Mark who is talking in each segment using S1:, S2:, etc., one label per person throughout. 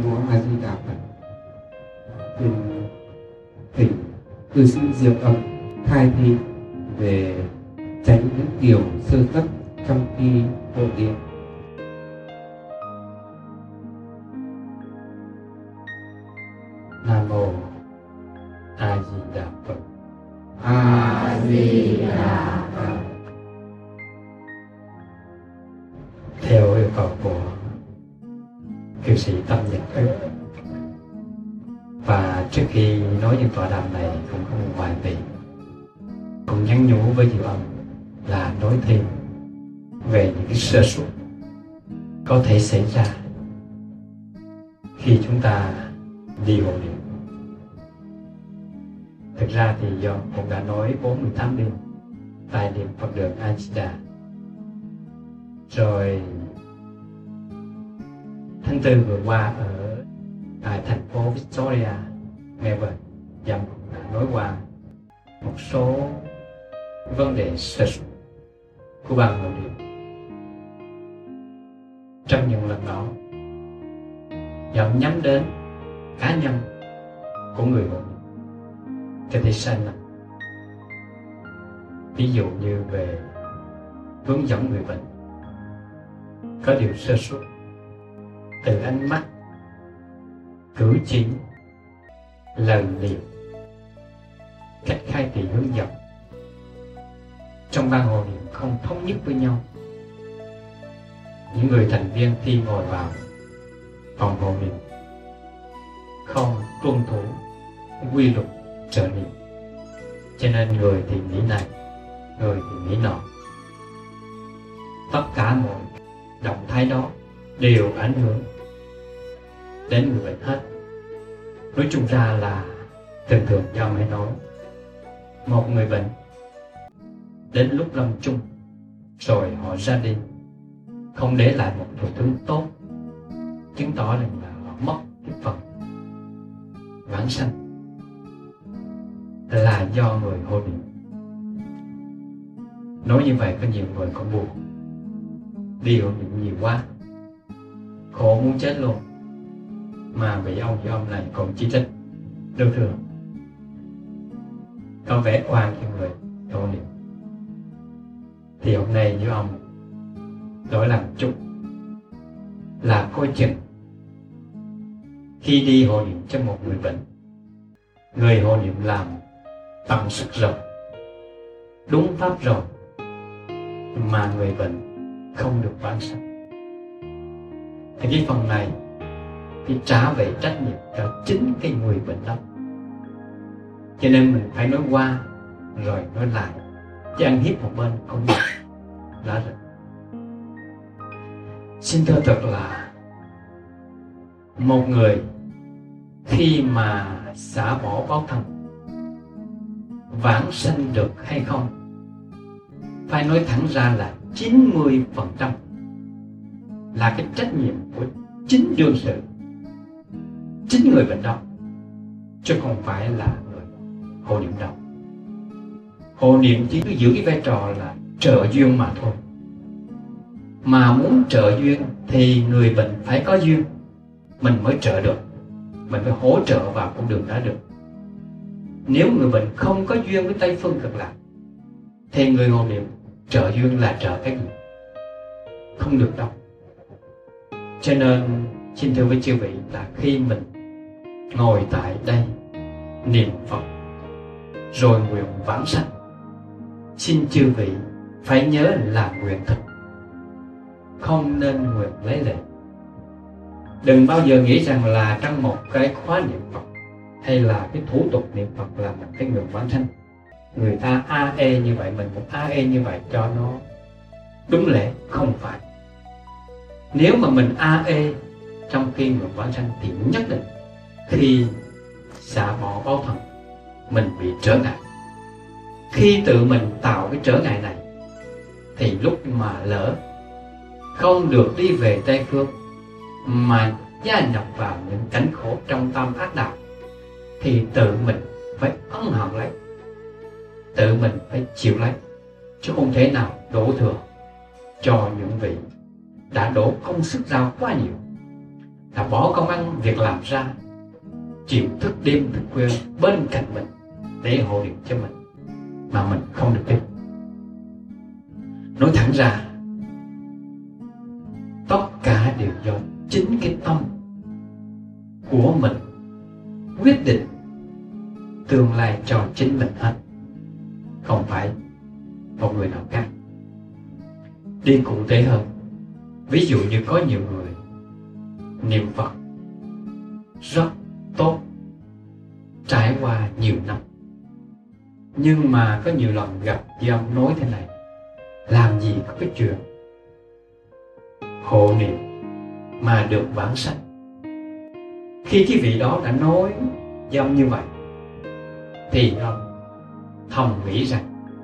S1: Mô A Di Đà Phật. Xin thỉnh cư sĩ Diệu Âm khai thị về tránh những điều sơ xuất trong khi hộ niệm.
S2: Nam mô A Di Đà Phật.
S3: A Di Đà Phật.
S2: Theo yêu cầu của cư sĩ Tâm Nhật Ức, và trước khi nói những tọa đàm này cũng không ngoài việc cũng nhắn nhủ với Diệu Âm là nói thêm về những cái sơ suất có thể xảy ra khi chúng ta đi hộ niệm. Thực ra thì do cũng đã nói 48 đêm tại niệm Phật đường A Di Đà, rồi tháng 4 vừa qua ở tại thành phố Victoria, Melbourne, Dâm đã nói qua một số vấn đề sơ suất của ban hộ niệm. Trong những lần đó, Dâm nhắm đến cá nhân của người hộ niệm có thể sai lầm, ví dụ như về hướng dẫn người bệnh có điều sơ suất từ ánh mắt, cử chỉ, lời niệm, cách khai thị hướng dẫn. Trong ban hộ niệm không thống nhất với nhau. Những người thành viên khi ngồi vào phòng hộ niệm không tuân thủ quy luật trợ niệm, cho nên người thì nghĩ này, người thì nghĩ nọ. Tất cả mọi động thái đó đều ảnh hưởng đến người bệnh hết. Nói chung ra là thường do mới nói một người bệnh đến lúc lâm chung rồi họ ra đi không để lại một tổn thương tốt, chứng tỏ rằng là họ mất cái phần vãng sanh là do người hộ niệm. Nói như vậy có nhiều người còn buồn, đi hộ niệm nhiều quá, khổ muốn chết luôn, mà bị ông với ông này còn chỉ trích, đâu thường có vẻ oan cho người hộ niệm. Thì hôm nay với ông đổi làm chút là coi chừng khi đi hộ niệm cho một người bệnh, người hộ niệm làm tận sức rồi, đúng pháp rồi, mà người bệnh không được vãng sanh, thì cái phần này thì trả về trách nhiệm cho chính cái người bệnh đó. Cho nên mình phải nói qua rồi nói lại, chứ ăn hiếp một bên không được là rồi. Xin thưa thật là một người khi mà xả bỏ báo thân vãng sanh được hay không, phải nói thẳng ra là 90% là cái trách nhiệm của chính đương sự, chính người bệnh đó, chứ không phải là người hộ niệm đâu. Hộ niệm chỉ cứ giữ cái vai trò là trợ duyên mà thôi. Mà muốn trợ duyên thì người bệnh phải có duyên, mình mới trợ được, mình phải hỗ trợ vào con đường đó được. Nếu người bệnh không có duyên với Tây Phương Cực Lạc thì người hộ niệm trợ duyên là trợ cái gì? Không được đâu. Cho nên xin thưa với chư vị là khi mình ngồi tại đây niệm Phật rồi nguyện vãng sanh, xin chư vị phải nhớ là nguyện thực, không nên nguyện lấy lệ. Đừng bao giờ nghĩ rằng là trong một cái khóa niệm Phật hay là cái thủ tục niệm Phật là một cái nguyện vãng sanh. Người ta AE như vậy, mình cũng AE như vậy cho nó đúng lễ. Không phải. Nếu mà mình AE trong khi nguyện vãng sanh thì nhất định khi xả bỏ báo thân mình bị trở ngại. Khi tự mình tạo cái trở ngại này thì lúc mà lỡ không được đi về Tây Phương mà gia nhập vào những cảnh khổ trong tam ác đạo thì tự mình phải ân hận lấy, tự mình phải chịu lấy, chứ không thể nào đổ thừa cho những vị đã đổ công sức ra quá nhiều. là bỏ công ăn việc làm ra, chịu thức đêm thức khuya bên cạnh mình để hộ niệm cho mình, mà mình không được biết. Nói thẳng ra, tất cả đều do chính cái tâm của mình quyết định tương lai cho chính mình hết, không phải một người nào khác. Đi cụ thể hơn, ví dụ như có nhiều người niệm Phật rất tốt, trải qua nhiều năm, nhưng mà có nhiều lần gặp với ông nói thế này: làm gì có cái chuyện hộ niệm mà được vãng sanh. Khi cái vị đó đã nói với ông như vậy thì ông thầm nghĩ rằng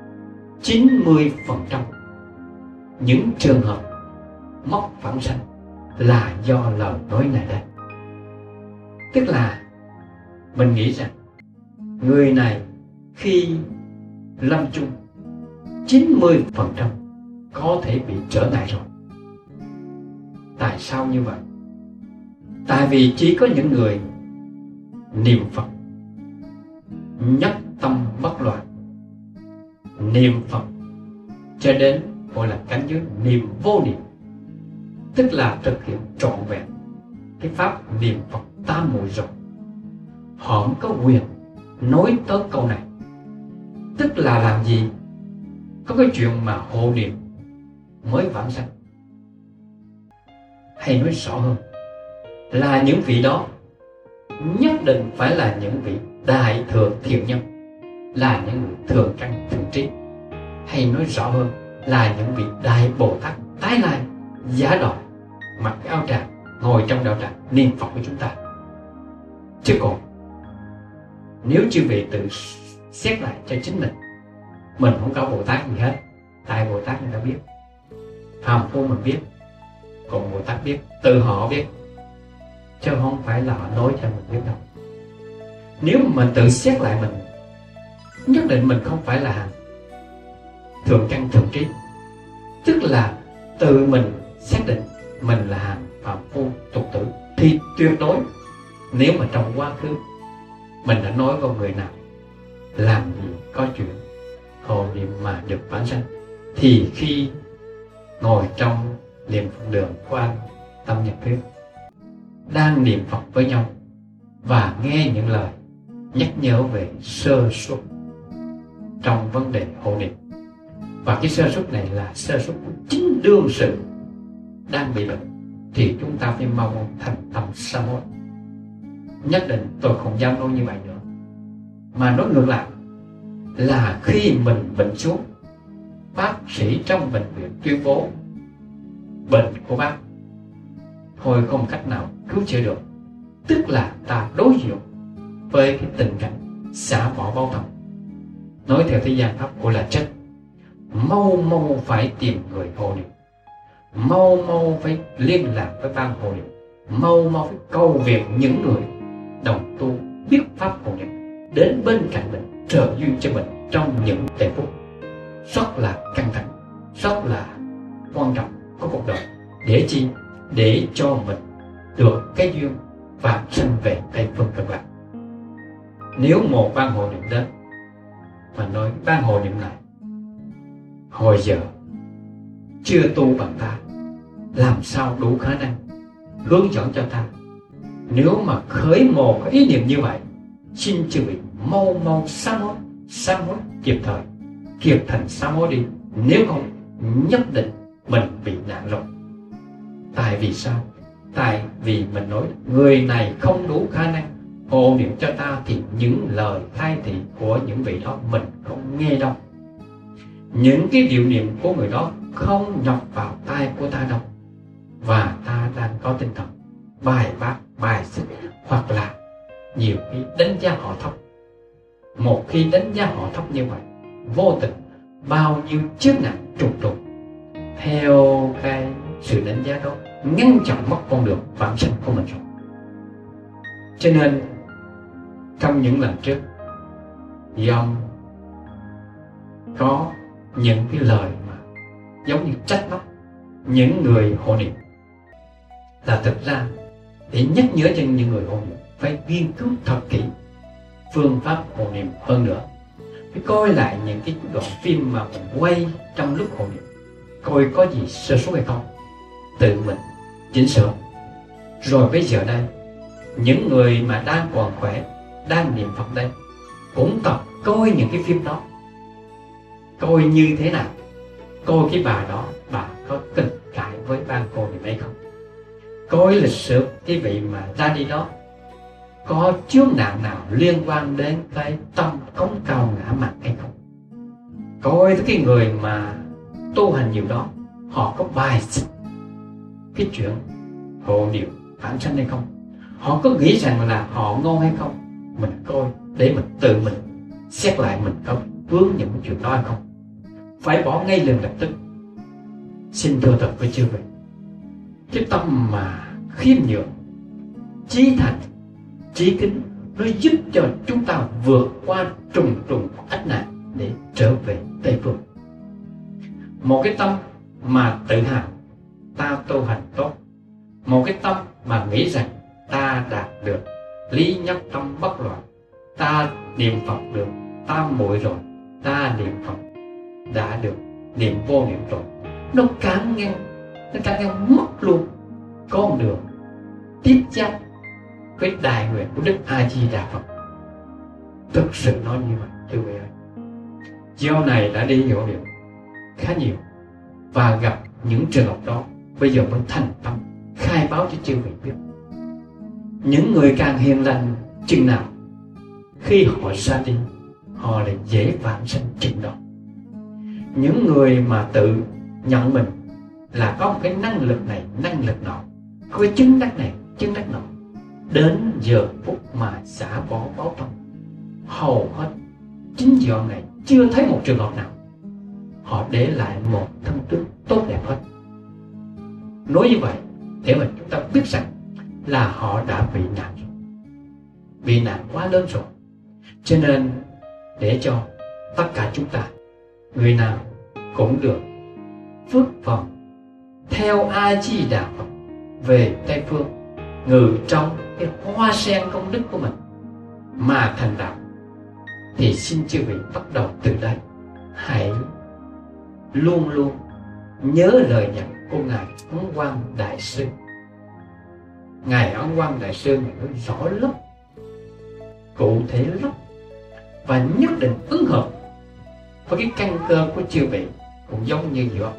S2: 90% những trường hợp mất vãng sanh là do lời nói này đây. Tức là mình nghĩ rằng người này khi lâm chung 90% có thể bị trở ngại rồi. Tại sao như vậy? Tại vì chỉ có những người niệm Phật nhất tâm bất loạn, niệm Phật cho đến gọi là cảnh giới niệm vô niệm, tức là thực hiện trọn vẹn cái pháp niệm Phật tam muội rồi, họ mới có quyền nói tới câu này. Tức là làm gì có cái chuyện mà hộ niệm mới vãng sanh. Hay nói rõ hơn là những vị đó nhất định phải là những vị đại thừa thiện nhân, là những người thường căn thường trí. Hay nói rõ hơn là những vị đại Bồ Tát tái lai giả đọa, mặc cái áo tràng, ngồi trong đạo tràng niệm Phật của chúng ta. Chứ còn nếu chư vị tự xét lại cho chính mình không có Bồ Tát gì hết. Tại Bồ Tát người ta biết, phàm phu mình biết, còn Bồ Tát biết, tự họ biết, chứ không phải là họ nói cho mình biết đâu. Nếu mà mình tự xét lại mình, nhất định mình không phải là thường căn thường trí. Tức là tự mình xác định mình là hàng phàm phu tục tử, thì tuyệt đối nếu mà trong quá khứ mình đã nói với người nào làm gì có chuyện hộ niệm mà được vãng sanh, thì khi ngồi trong niệm Phật đường của anh Tâm Nhật Thuyết, đang niệm Phật với nhau và nghe những lời nhắc nhở về sơ suất trong vấn đề hộ niệm, và cái sơ suất này là sơ suất của chính đương sự đang bị bệnh, thì chúng ta phải mau thành tâm sám hối. Nhất định tôi không dám nói như vậy nữa, mà nói ngược lại là khi mình bệnh xuống, bác sĩ trong bệnh viện tuyên bố bệnh của bác thôi không cách nào cứu chữa được, tức là ta đối diện với cái tình cảnh xả bỏ báo thân. Nói theo thế gian pháp gọi là chết. Mau mau phải tìm người hộ niệm, mau mau phải liên lạc với ban hộ niệm, mau mau phải cầu viện những người đồng tu biết pháp hộ niệm đến bên cạnh mình, trợ duyên cho mình trong những giây phút rất là căng thẳng, rất là quan trọng của cuộc đời. Để chi? Để cho mình được cái duyên vãng sanh về Tây Phương Cực Lạc. Nếu một ban hộ niệm đến mà nói ban hộ niệm này hồi giờ chưa tu bằng ta, làm sao đủ khả năng hướng dẫn cho ta. Nếu mà khởi một cái ý niệm như vậy, xin chư vị mau mau sám hối kịp thời, kịp thành sám hối đi, nếu không nhất định mình bị nạn rồi. Tại vì sao? Tại vì mình nói người này không đủ khả năng hộ niệm cho ta, thì những lời khai thị của những vị đó mình không nghe đâu, những cái điệu niệm của người đó không nhập vào tai của ta đâu, và ta đang có tinh thần bài bác, bài xích, hoặc là nhiều khi đánh giá họ thấp. Một khi đánh giá họ thấp như vậy, vô tình bao nhiêu chướng ngại trùng trùng theo cái sự đánh giá đó ngăn chặn mất con đường vãng sanh của mình rồi. Cho nên trong những lần trước, dòng có những cái lời mà giống như trách móc những người hộ niệm, là thực ra để nhắc nhở cho những người hộ niệm phải nghiên cứu thật kỹ phương pháp hộ niệm hơn nữa. Phải coi lại những cái đoạn phim mà mình quay trong lúc hộ niệm, coi có gì sơ suất hay không, tự mình chỉnh sửa. Rồi bây giờ đây, những người mà đang còn khỏe, đang niệm Phật đây, cũng tập coi những cái phim đó, coi như thế nào, coi cái bà đó, bà có kinh cãi với ban cô niệm hay không, coi lịch sử cái vị mà ra đi đó có chướng nạn nào liên quan đến cái tâm cống cao ngã mạn hay không, coi cái người mà tu hành nhiều đó, họ có bài xích cái chuyện hộ niệm vãng sanh hay không, họ có nghĩ rằng là họ ngon hay không. Mình coi để mình tự mình xét lại mình có vướng những chuyện đó hay không, phải bỏ ngay liền lập tức. Xin thưa thật với chư vị, cái tâm mà khiêm nhường, chí thành, chí kính, nó giúp cho chúng ta vượt qua trùng trùng ách nạn để trở về Tây Phương. Một cái tâm mà tự hào ta tu hành tốt, một cái tâm mà nghĩ rằng ta đạt được lý nhất tâm bất loạn, ta niệm Phật được tam muội rồi, ta niệm Phật đã được niệm vô niệm rồi, nó cản ngăn mất luôn con đường tiếp giáp với đại nguyện của Đức A Di Đà Phật. Thực sự nói như vậy thưa quý vị ơi. Chiều này đã đi hộ niệm khá nhiều và gặp những trường hợp đó, bây giờ mới thành tâm khai báo cho chư vị biết. Những người càng hiền lành chừng nào, khi họ ra đi, họ lại dễ vãng sanh chừng đó. Những người mà tự nhận mình là có một cái năng lực này, năng lực nọ, có cái chứng đắc này, chứng đắc nọ, đến giờ phút mà xả bỏ báo tâm, hầu hết 9 giờ này chưa thấy một trường hợp nào họ để lại một thân tướng tốt đẹp hết. Nói như vậy để mà chúng ta biết rằng là họ đã bị nạn rồi, bị nạn quá lớn rồi. Cho nên để cho tất cả chúng ta, người nào cũng được phước phần theo A Di Đà Phật về Tây Phương, ngự trong cái hoa sen công đức của mình mà thành đạo, thì xin chư vị bắt đầu từ đây hãy luôn luôn nhớ lời dặn của Ngài Ấn Quang Đại Sư. Ngài Ấn Quang Đại Sư nói rõ lắm, cụ thể lắm, và nhất định ứng hợp với cái căn cơ của chư vị, cũng giống như vậy.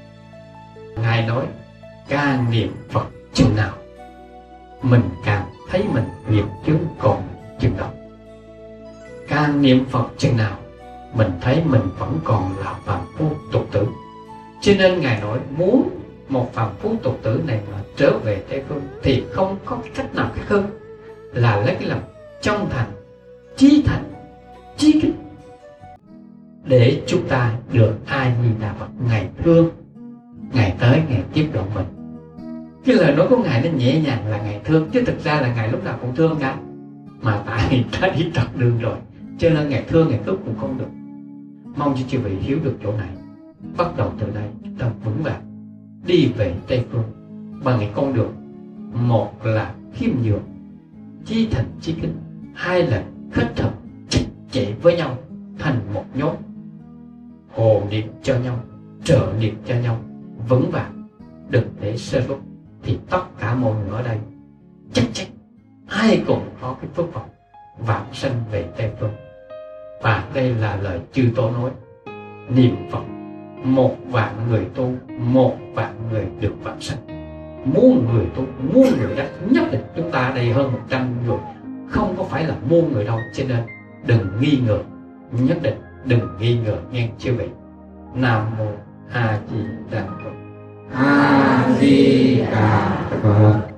S2: Ngài nói càng niệm Phật chừng nào, mình càng thấy mình nghiệp chướng còn chừng đó. Càng niệm Phật chừng nào, mình thấy mình vẫn còn là phàm phu tục tử. Cho nên Ngài nói muốn một phàm phu tục tử này mà trở về Tây Phương thì không có cách nào khác hơn là lấy cái lòng chân thành, chí kính để chúng ta được A Di Đà Phật Ngài thương, Ngài tới Ngài tiếp độ mình. Cái lời nói của Ngài nó nhẹ nhàng là Ngài thương, chứ thực ra là Ngài lúc nào cũng thương Ngài, mà tại ta đi trật đường rồi cho nên Ngài thương, Ngài cứu cũng không được. Mong cho chư vị hiểu được chỗ này. Bắt đầu từ đây chúng ta vững vàng đi về Tây Phương bằng cái con đường, một là khiêm nhường, chí thành chí kính, hai là kết hợp chặt chẽ với nhau thành một nhóm, hộ niệm cho nhau, trợ niệm cho nhau, vững vàng, đừng để sơ suất, thì tất cả mọi người ở đây chắc chắn ai cũng có cái phước vọng vãng sanh về Tây Phương. Và đây là lời chư Tổ nói, niệm Phật 1.000.000 người tu, 1.000.000 người được vãng sanh. Muôn người tu, muôn người đắc, nhất định chúng ta ở đây hơn 100 người, không có phải là muôn người đâu. Cho nên đừng nghi ngờ, nhất định đừng nghi ngờ nghe chư vị. Nam mô A Di Đà Phật.
S3: A Di Đà Phật.